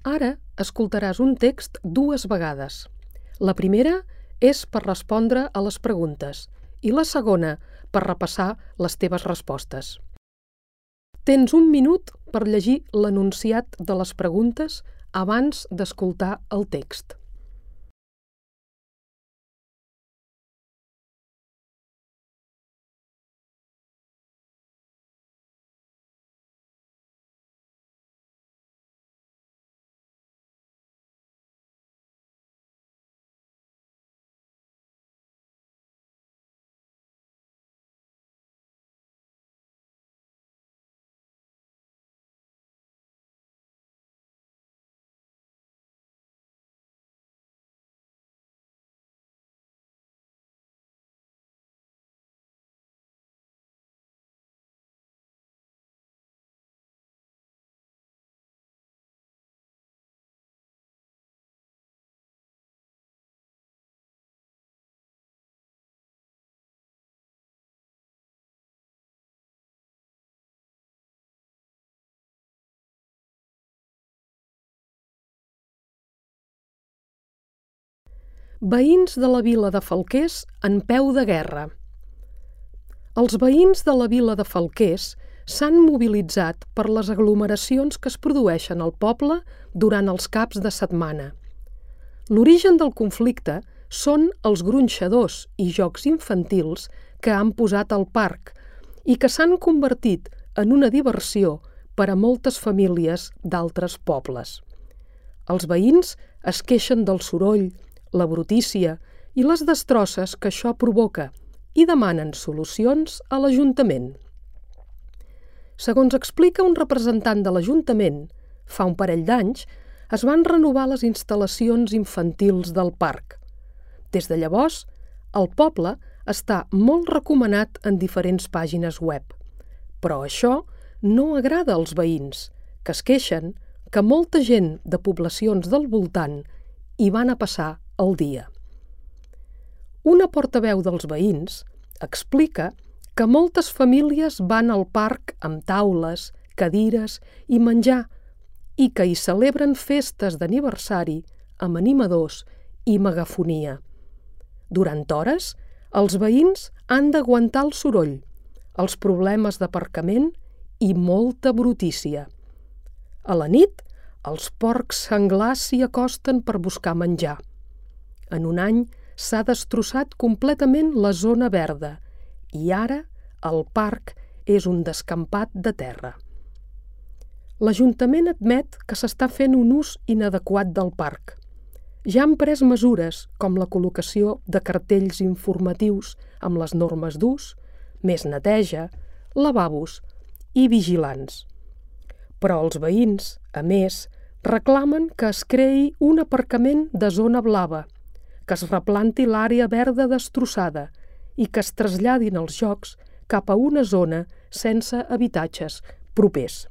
Ara escoltaràs un text 2 vegades. La primera és per respondre a les preguntes i la segona per repassar les teves respostes. Tens 1 minut per llegir l'enunciat de les preguntes abans d'escoltar el text. Veïns de la vila de Falquers en peu de guerra. Els veïns de la vila de Falquers s'han mobilitzat per les aglomeracions que es produeixen al poble durant els caps de setmana. L'origen del conflicte són els gronxadors i jocs infantils que han posat al parc i que s'han convertit en una diversió per a moltes famílies d'altres pobles. Els veïns es queixen del soroll, la brutícia i les destrosses que això provoca i demanen solucions a l'Ajuntament. Segons explica un representant de l'Ajuntament, fa un parell d'anys es van renovar les instal·lacions infantils del parc. Des de llavors, el poble està molt recomanat en diferents pàgines web. Però això no agrada als veïns, que es queixen que molta gent de poblacions del voltant hi van a passar el dia. Una portaveu dels veïns explica que moltes famílies van al parc amb taules, cadires i menjar i que hi celebren festes d'aniversari amb animadors i megafonia. Durant hores, els veïns han d'aguantar el soroll, els problemes d'aparcament i molta brutícia. A la nit, els porcs senglars s'hi acosten per buscar menjar. En un any s'ha destrossat completament la zona verda i ara el parc és un descampat de terra. L'Ajuntament admet que s'està fent un ús inadequat del parc. Ja han pres mesures com la col·locació de cartells informatius amb les normes d'ús, més neteja, lavabos i vigilants. Però els veïns, a més, reclamen que es creï un aparcament de zona blava, que es replanti l'àrea verda destrossada i que es traslladin els jocs cap a una zona sense habitatges propers.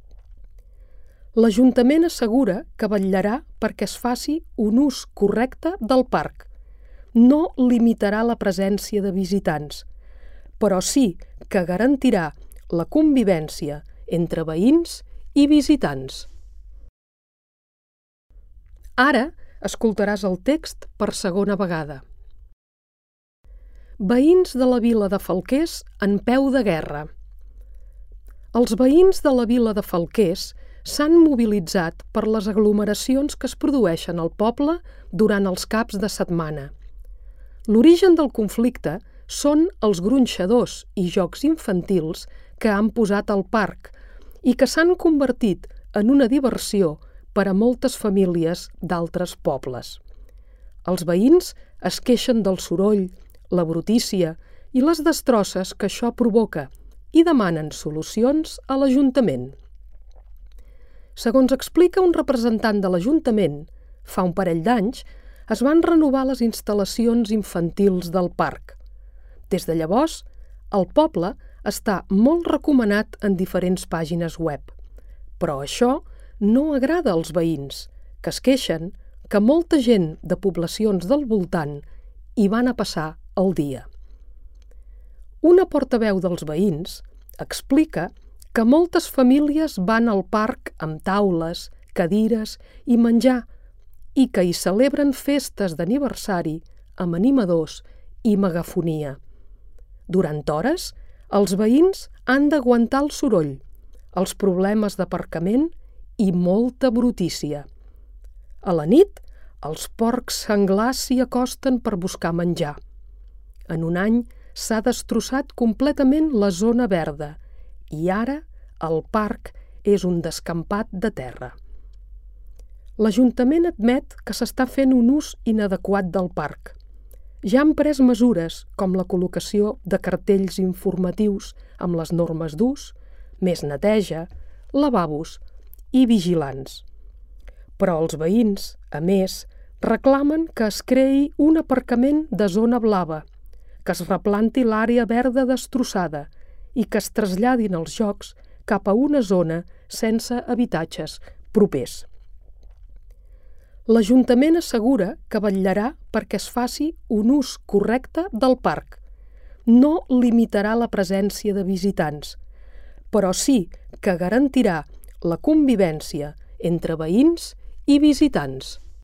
L'Ajuntament assegura que vetllarà perquè es faci un ús correcte del parc. No limitarà la presència de visitants, però sí que garantirà la convivència entre veïns i visitants. Ara escoltaràs el text per segona vegada. Veïns de la vila de Falquers en peu de guerra. Els veïns de la vila de Falquers s'han mobilitzat per les aglomeracions que es produeixen al poble durant els caps de setmana. L'origen del conflicte són els gronxadors i jocs infantils que han posat al parc i que s'han convertit en una diversió per a moltes famílies d'altres pobles. Els veïns es queixen del soroll, la brutícia i les destrosses que això provoca i demanen solucions a l'Ajuntament. Segons explica un representant de l'Ajuntament, fa un parell d'anys es van renovar les instal·lacions infantils del parc. Des de llavors, el poble està molt recomanat en diferents pàgines web. Però això no agrada als veïns, que es queixen que molta gent de poblacions del voltant hi van a passar el dia. Una portaveu dels veïns explica que moltes famílies van al parc amb taules, cadires i menjar i que hi celebren festes d'aniversari amb animadors i megafonia. Durant hores, els veïns han d'aguantar el soroll, els problemes d'aparcament i molta brutícia. A la nit, els porcs senglars s'hi acosten per buscar menjar. En un any s'ha destrossat completament la zona verda i ara el parc és un descampat de terra. L'Ajuntament admet que s'està fent un ús inadequat del parc. Ja han pres mesures com la col·locació de cartells informatius amb les normes d'ús, més neteja, lavabos i vigilants. Però els veïns, a més, reclamen que es creï un aparcament de zona blava, que es replanti l'àrea verda destrossada i que es traslladin els jocs cap a una zona sense habitatges propers. L'Ajuntament assegura que vetllarà perquè es faci un ús correcte del parc. No limitarà la presència de visitants, però sí que garantirà la convivència entre veïns i visitants.